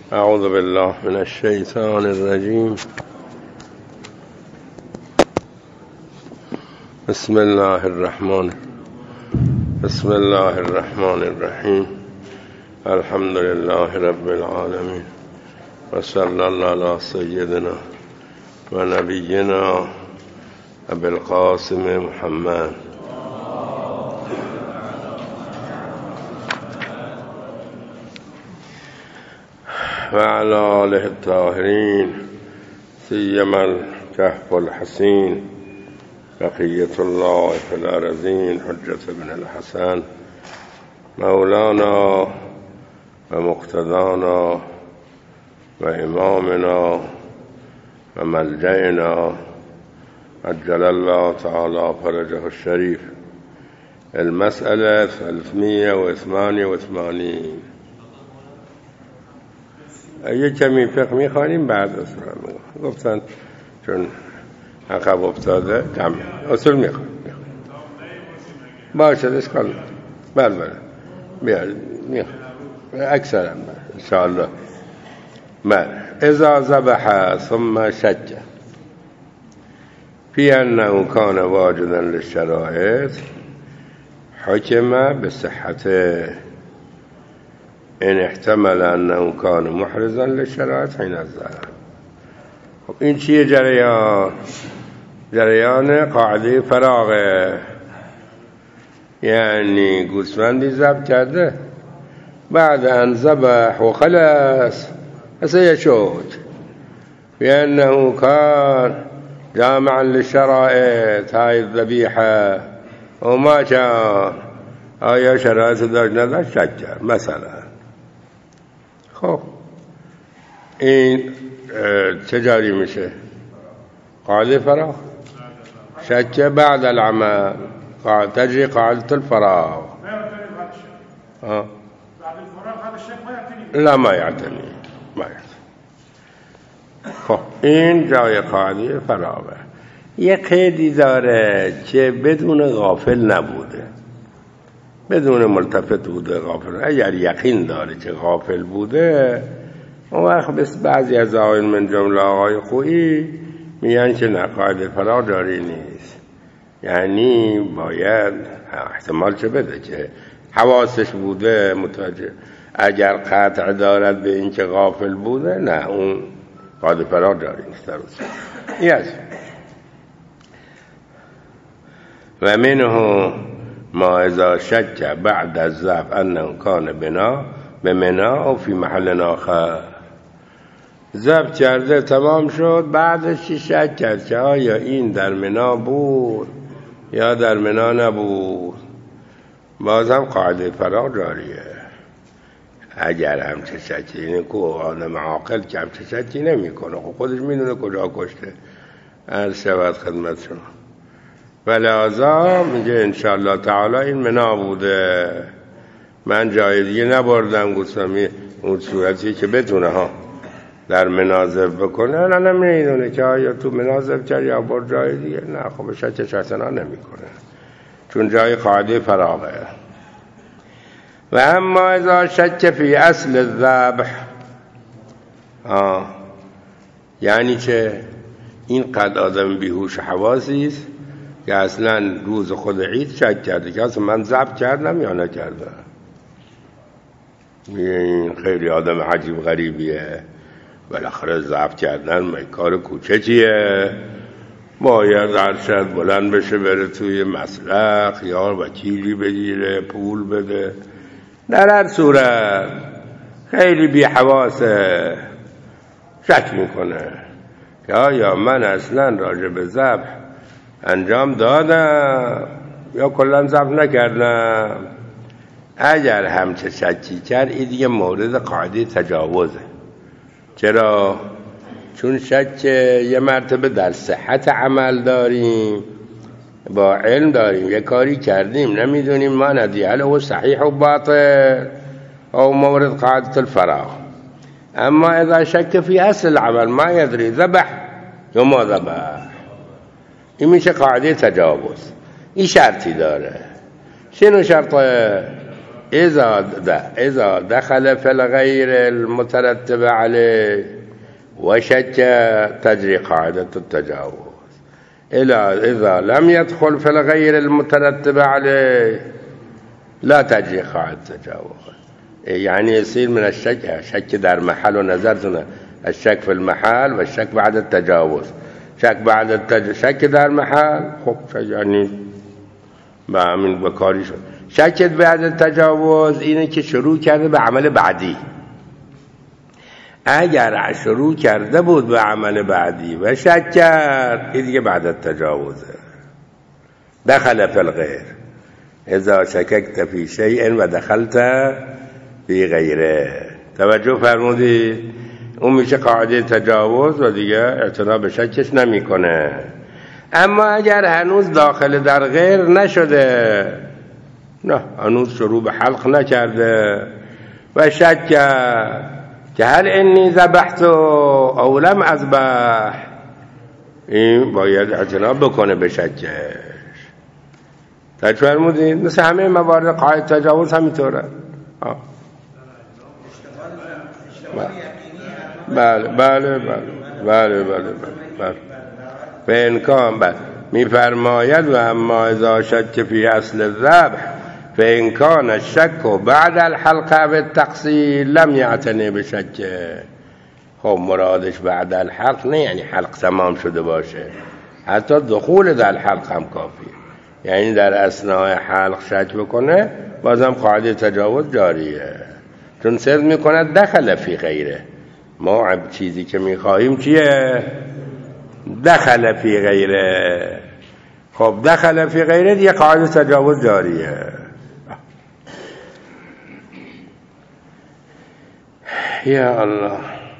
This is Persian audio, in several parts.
اعوذ بالله من الشیطان الرجیم. بسم الله الرحمن الرحیم. الحمد لله رب العالمین و صلی الله علی سیدنا و نبینا ابی القاسم محمد و علی آله الطاهرین سیما الکهف الحسین بقیة الله فی الارضین حجة بن الحسن مولانا و مقتدانا و امامنا و ملجئنا عجل الله تعالی فرجه الشریف. المسألة 388. یه کمی فقه میخوانیم بعد اصول گفتن چون عقب افتاده کم اصول میخوانیم باشد اشکال بله بیارید اکثرا انشاءالله. بله اذا ذبح ثم شج فی انه کان واجدا للشرائط حکم بصحته ان احتمل انه کان محرزا للشرائط حین الذبح. خب این چیه جریان قاعده فراغه، یعنی گوسفندی ذبح کرده بعد ان ذبح و خلص اصلا یشود بانه کان جامعا للشرائط های الذبیحه و ما کان آیا شرایط داشت نداشت شکر مثلا. خب این چه جاری میشه؟ قاعده فراغ شک بعد العمل تجري قاعدة الفراغ. لا ما يعتني خب این جای قاعده فراغه. یه قیدی داره که بدون غافل نبوده، بدون ملتفت بوده غافل. اگر یقین داره که غافل بوده اون وقت بس بعضی از آقایون من جمله آقای خویی میگن که نه قاعده فراغ جاری نیست، یعنی باید احتمال چه بده که حواسش بوده متوجه. اگر قطع دارد به این که غافل بوده نه اون قاعده فراغ جاری نیست در اصول. و منه ما اذا شک بعد الذبح انه کان به منا او فی محل آخر. ذبح کرده تمام شد بعدش شک کرد که آیا این در منا بود یا در منا نبود، بازم قاعده فراغ جاریه. اگر همچه شکی، اینه که آدم عاقل که همچه شکی نمی کنه، خودش میدونه کجا کشته. عرض شود خدمت شما و لحاظا میگه انشاءالله تعالی این منا بوده، من جای دیگه نبردم گوستم اون صورتی که بتونه در مناظر بکنه. نه نمیدونه که آیا تو مناظر کرد یا بر جای دیگه. نه خب شکش اصلا نمی کنه چون جای قاعده فراغه. و اما اذا شک فی اصل الذبح یعنی که این قد آدم بیهوش حواسی است که اصلا روز خود عید شک کرده که اصلا من ذبح کردم یا نکردم. این خیلی آدم عجیب غریبیه. بالاخره ذبح کردن کار کوچکیه، باید ارشد بلند بشه بره توی مسلخ یا وکیلی بگیره پول بده. در هر صورت خیلی بی حواسه، شک میکنه که آیا من اصلا راجع به ذبح انجام دادم یا کلا ذبح نکردم. اگر همچه شکی کرد این دیگه مورد قاعده تجاوزه. چرا؟ چون شک یه مرتبه در صحت عمل داریم، با علم داریم، یه کاری کردیم نمیدونیم ما ندی هل هو صحیح و باطل او مورد قاعده الفراغ. اما اذا شک فی اصل العمل ما یدری ذبح یا ما ذبح، این میشه قاعده تجاوز. این شرطی داره. شنو شرطه؟ اذا دخل في الغير المترتب عليه وشك تجري قاعدة التجاوز. إذا لم يدخل في الغير المترتب عليه لا تجري قاعدة التجاوز. يعني يصير من الشك در محل، ونظرتنا الشك في المحل والشك بعد التجاوز. شك در محل خب يعني با من بکاری شد. شک بعد التجاوز اینه که شروع کرده به عمل بعدی. اگر شروع کرده بود به عمل بعدی و شک کرد، این دیگه بعد التجاوزه. دخل فی الغیر اذا شککت فی شیء و دخلت فی غیره. توجه فرمودید؟ اون میشه قاعده تجاوز و دیگه اعتنا به شکش نمیکنه. اما اگر هنوز داخل در غیر نشده، نه هنوز شروع به حلق نکرده و شک کرد که هل انی ذبحت او لم اذبح، این باید اعتنا بکنه به شکش. توجه فرمودید؟ مثل همه موارد قاعده تجاوز همینطوره. بله به امکان میفرماید و اما اذا شک فی اصل الذبح فإن الشک بعد الحلق و التقصیر لم یعتنی بشک. خب مرادش بعد الحلق نه یعنی حلق تمام شده باشه، حتی دخول در الحلق هم کافیه. یعنی در اثناء حلق شک بکنه بازم قاعده تجاوز جاریه، چون صدق میکند دخل فی غیره. ما چیزی که میخواهیم چیه؟ دخل فی غیره. خب دخل فی غیره دیگه قاعده تجاوز جاریه. یا الله،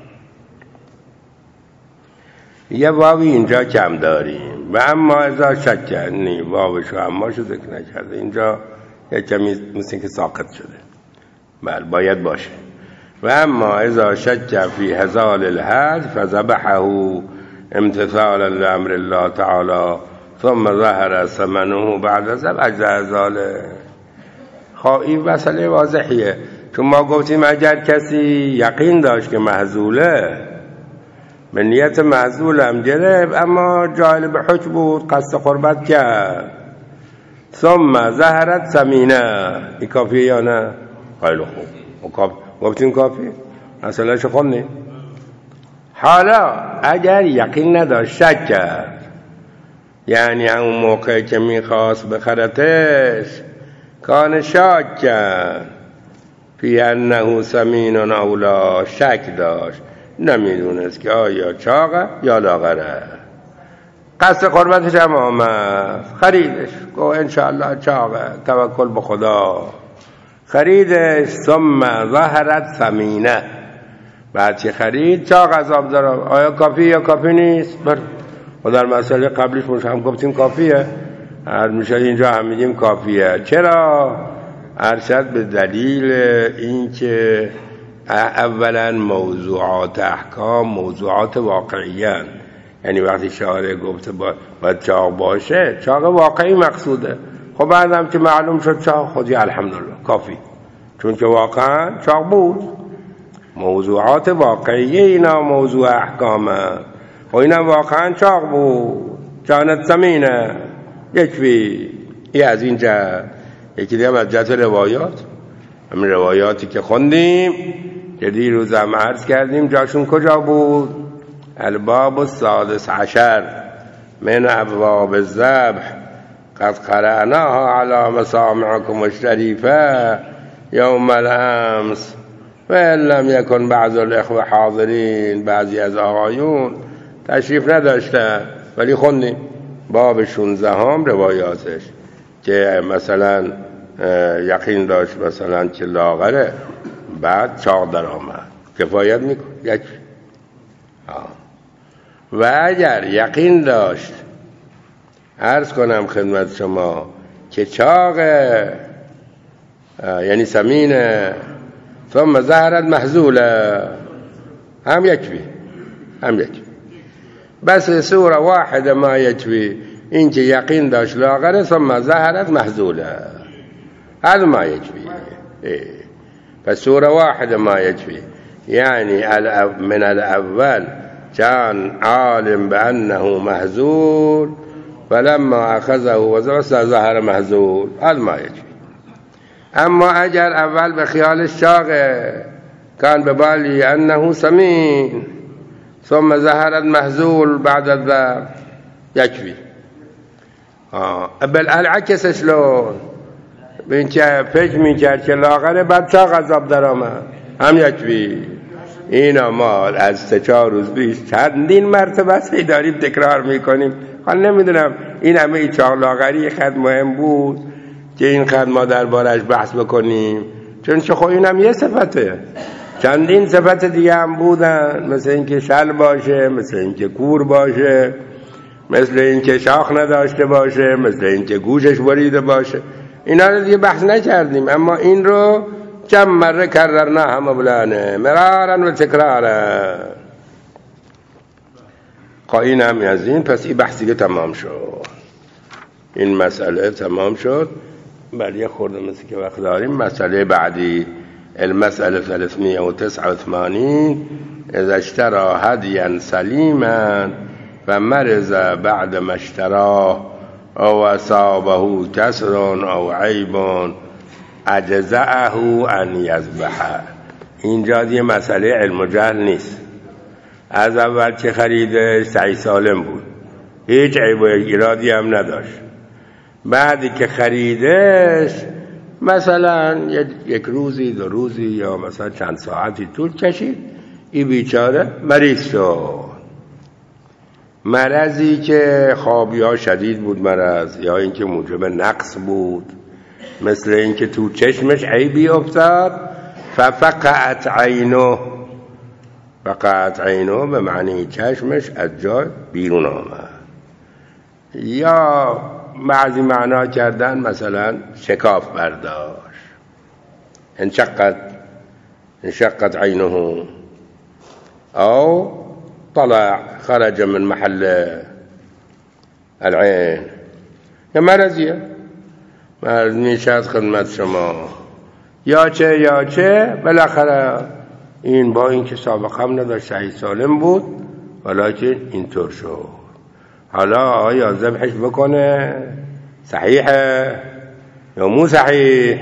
یه واوی اینجا کم داریم. و اما اذا شک کنی واوشو اما شو ذکر نکرده، اینجا یه کمی مثل که ساقط شده. بله باید باشه. و اما اذا شک فی هزال الحج فذبحه امتثالا لامر الله تعالی ثم ظهر ثمنه بعد ذبح هزاله. خب این مسئله واضحیه، چون ما گفتیم اگر کسی یقین داشت که محذوله، به نیت محذول هم گرفت اما جاهل به حکم بود، قصد قربت کرد، ثم ظهرت ثمینه، این کافیه یا نه؟ خیلی خوب، گفتیم کافی، مسئله شو خوندیم. حالا اگر یقین نداشت شک کرد، یعنی همون موقع که میخواست بخرتش کان شاک کرد فی انه ثمین اولا، شک داشت، نمیدونست که آیا چاقه یا لاغره، قصد قربتش هم آمد، خریدش، گو انشاءالله چاقه، توکل به خدا، خریدش. ثم ظهرت ثمینه، بعد چه خرید چاق عذاب داره، آیا کافی یا کافی نیست؟ و در مسئله قبلیش هم گفتیم کافیه، هر میشه اینجا هم میگیم کافیه. چرا؟ ارشد به دلیل اینکه اولا موضوعات احکام موضوعات واقعیه، یعنی وقتی شارع گفته باید چاق باشه، چاق واقعی مقصوده. خب بعدم که معلوم شد چاق، خودی الحمدلله کافی، چون که واقعا چاق بود. موضوعات واقعیه اینا موضوع احکامه، و اینا واقعا چاق بود، جانت زمینه یکوی. ای از این جهت. یکی دیگه از جهت روایات، همین روایاتی که خوندیم که دیروز هم عرض کردیم جاشون کجا بود؟ الباب السادس عشر من ابواب الذبح قد قرأناها على مسامعكم الشریفه یوم الامس و لم یکن بعض الاخوه حاضرین. بعضی از آقایون تشریف نداشتن ولی خوندیم باب 16 هم روایاتش که مثلا یقین داشت مثلا که لاغره، بعد چاق در آمد، کفایت میکن یک. و اگر یقین داشت، عرض کنم خدمت شما که چاقه یعنی سمینه، ثم ظهرت محذوله، هم یکوی، هم یکوی. بس صورة واحده ما يكفي، إنك يقين داش لاغره ثم ظهرت محذوله، هذا ما يكفي. فالسورة واحدة ما يكفي. يعني من الأول كان عالم بأنه مهزول، فلما أخذه وزرسه ظهر مهزول، هذا ما يكفي. أما أجر أول بخيال الشاغل كان ببالي أنه سمين ثم ظهر المهزول بعد الذبح يكفي. بل العكس شلون؟ بینچه فکر میکرد که لاغره بعد چا غضب در آمد هم یکوی. اینا ما از 3-4 روز پیش چندین مرتبه سی داریم تکرار میکنیم. حالا نمیدونم این همه ای چاق لاغری خد مهم بود که این خد ما دربارش بحث بکنیم، چون خب این هم یه صفته. چندین صفت دیگه هم بودن، مثل اینکه شل باشه، مثل اینکه کور باشه، مثل اینکه شاخ نداشته باشه، مثل اینکه گوشش بریده باشه. اینا رو دیگه بحث نکردیم، اما این رو چند مره کررنا هم بلانه مرارا و تکرارا. این هم از این. پس این بحثی که تمام شد، این مسئله تمام شد. بله یه خورده مثل که وقت داریم. مسئله بعدی المسألة 389 اذا اشترى هديا سليما فمرض بعد ما اشتراه او اصابه كسر او عیب اجزأه ان یذبحه. اینجا دیگه مسئله علم و جهل نیست. از اول که خریدش صحیح سالم بود، هیچ عیب و ایرادی هم نداشت. بعدی که خریدش مثلا یک روزی 2 روزی یا مثلا چند ساعتی طول کشید، این بیچاره مریض شد. مرضی که خواب یا شدید بود مرض، یا اینکه موجب نقص بود، مثل اینکه تو چشمش عیبی افتاد ففقعت عینه. فقعت عینه به معنی چشمش از جای بیرون آمد. یا بعضی معنا کردن مثلا شکاف برداشت، انشقت عینه، او طلع خرج من محل العين. یا مرضیه، مرض میشد خدمت شما، یا چه بالاخره این با اینکه سابقه هم نداشت صحیح سالم بود ولیکن اینطور شد. حالا آیا ذبحش بکنه صحیحه یا مو صحیح؟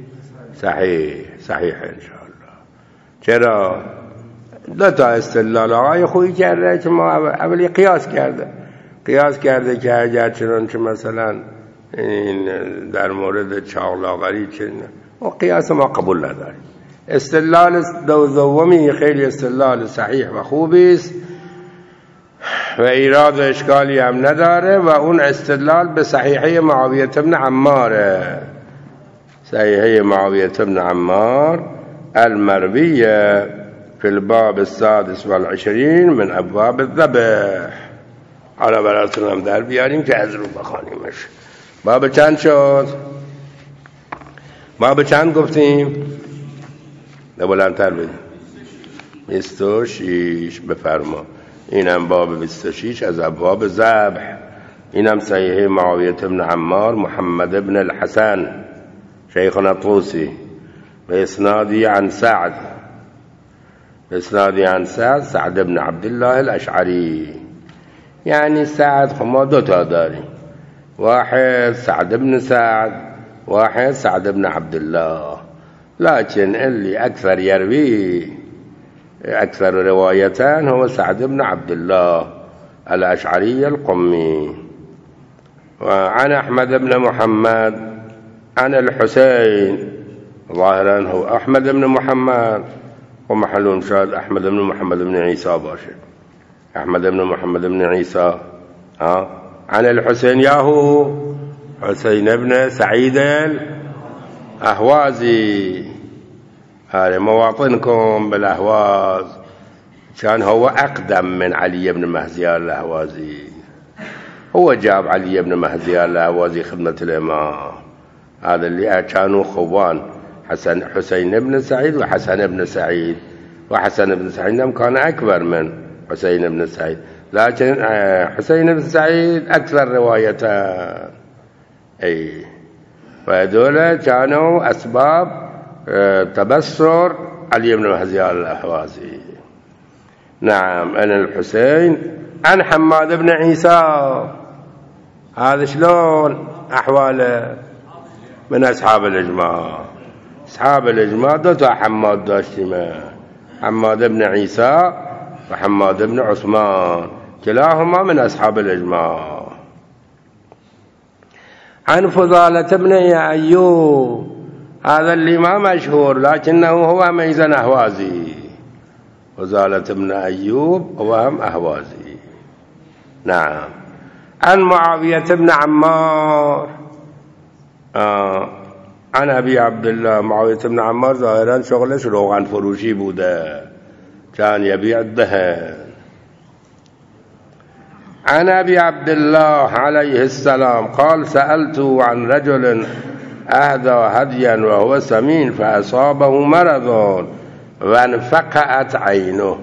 صحیح انشاءالله. چرا؟ 2 تا استدلال آقای خویی کرده که ما اولی قیاس کرده که اگر چنانچه مثلا این در مورد چاقلاغری و قیاس ما قبول نداریم. استدلال دومی خیلی استدلال صحیح و خوبی است و ایراد و اشکالی هم نداره، و اون استدلال به صحیحه معاویه بن عماره. صحیحه معاویه بن عمار المرویه في الباب 26 من ابواب الذبح. حالا براتون هم در بیاریم که از رو بخوانیمش. باب چند شد؟ باب چند گفتیم؟ بلندتر بدیم. 26 بفرما. اینم باب 26 از ابواب ذبح. اینم صحیح معاویه بن عمار محمد بن الحسن شیخنا الطوسی به اسنادی عن سعد سعد بن عبدالله الاشعری. یعنی سعد ما 2 تا داریم، واحد سعد بن سعد، واحد سعد بن عبدالله، لكن اللي أكثر يروي أكثر رواية هو سعد بن عبد الله الأشعري القمي. وعن أحمد بن محمد عن الحسين، ظاهرا هو أحمد بن محمد ومحل شاد أحمد بن محمد بن عيسى باشر، أحمد بن محمد بن عيسى. عن الحسين ياهو حسين بن سعيد الأهوازي. هذه مواطنكم بالأهواز، كان هو أقدم من علي بن مهزيان الأهوازي. هو جاب علي بن مهزيان الأهوازي خدمة الإمام. هذا اللي كانوا خوان، حسين بن سعيد وحسن بن سعيد. وحسن بن سعيد كان أكبر من حسين بن سعيد، لكن حسين بن سعيد أكثر رواية. وهذول كانوا أسباب تبصر علي بن مهزيال الأحوازي. نعم. عن الحسين عن حماد بن عيسى. هذا شلون أحواله؟ من أصحاب الإجماع. أصحاب الإجماع دوتا حماد داشتما، حماد بن عيسى وحماد بن عثمان، كلاهما من أصحاب الإجماع. عن فضالة بن أيوب، هذا اللي ما مشهور لكنه هو ميزن أهوازي. فضالة بن أيوب هو أهوازي. نعم. عن معاوية بن عمار. عن أبي عبد الله. معاوية بن عمار ظاهرا شغلش روغن فروشی بوده، كان يبيع الدهن. عن أبي عبد الله عليه السلام قال سألت عن رجل أهدى هديا وهو سمين فأصابه مرض وانفقعت عينه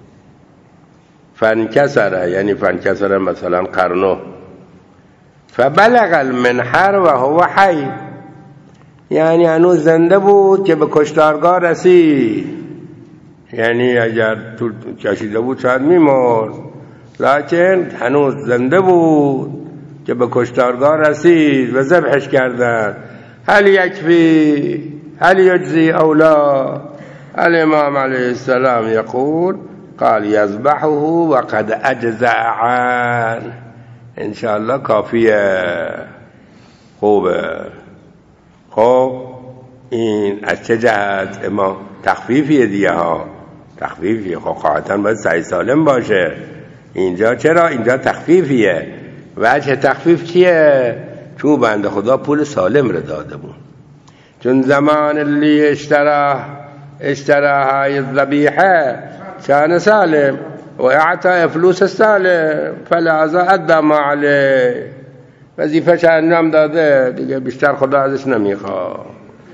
فانكسر، يعني فانكسر مثلا قرنه، فبلغ المنحر وهو حي، یعنی هنوز زنده بود که به کشتارگاه رسید، یعنی اگر تو کشیده بود شاید میمرد، لکن هنوز زنده بود که به کشتارگاه رسید و ذبحش کردن. هل یکفی هل یجزی اولا؟ الامام علیه السلام یقول قال یذبحه وقد اجزع عنه. انشاءالله کافیه، خوبه. خب این از چه جهت؟ اما تخفیفیه دیگه ها، تخفیفیه. خب قاعدتاً باید صحیح سالم باشه. اینجا چرا؟ اینجا تخفیفیه. وجه تخفیف چیه؟ چون بنده خدا پول سالم رو داده بود، چون زمان اللي اشترى هاي الذبيحة كان سالم واعطى فلوس السالم فلذا ادى ما عليه، وظیفه‌ش انجام داده دیگه، بیشتر خدا ازش نمیخواد.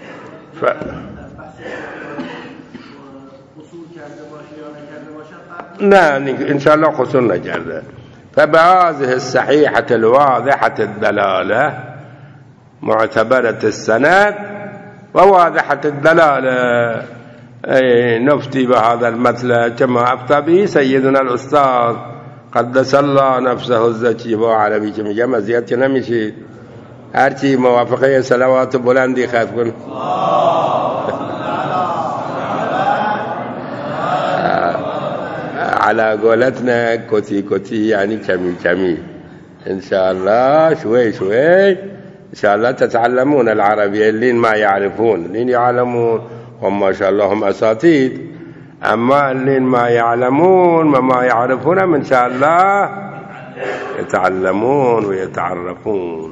نه انشاءالله قصور نکرده. فبهذه الصحيحة الواضحة الدلالة معتبرة السند وواضحة الدلالة نفتي بهذا المثل كما أفتى به سيدنا الأستاذ قدس الله نفسه الزكي. با عربی که میگم اذیت که نمیشید، هرچی موافقه صلوات بلندی خط کن. على قولتنا كتي كتي يعني كمي كمي. إن شاء الله شوي شوي إن شاء الله تتعلمون العربية. اللين ما يعرفون، اللين يعلمون هم ما شاء الله هم أساتيد، أما اللين ما يعلمون وما يعرفون من شاء الله يتعلمون ويتعرفون.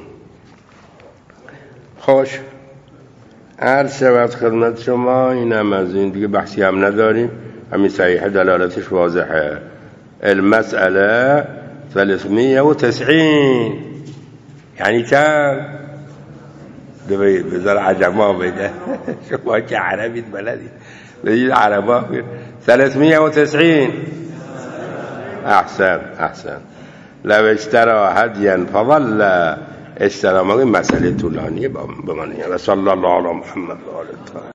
خوش هر شود خدمت شما. اینم از این دیگه، بحثی هم نداریم، همین صحیح دلالتش واضحه. المسأله 390 یعنی چند؟ بذار عجما بده شما که عربیت بلدید بذید عربا 390. احسن. لو اشترى هدیا فظل اشترى. مسئله طولانیه بمانید. صلی الله علی محمد و آله.